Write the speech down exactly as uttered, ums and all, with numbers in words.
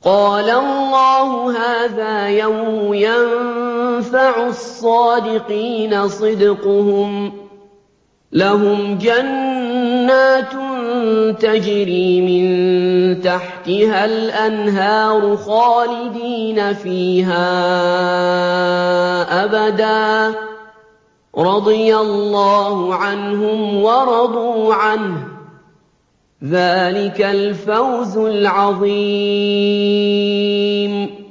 قَالَ اللَّهُ هَٰذَا يَوْمُ يَنفَعُ الصَّادِقِينَ صِدْقُهُمْ ۚ لَهُمْ جَنَّاتٌ تَجْرِي مِن تَحْتِهَا الْأَنْهَارُ خَالِدِينَ فِيهَا أَبَدًا ۖ رَّضِيَ اللَّهُ عَنْهُمْ وَرَضُوا عَنْهُ ۚ ذَٰلِكَ الْفَوْزُ الْعَظِيمُ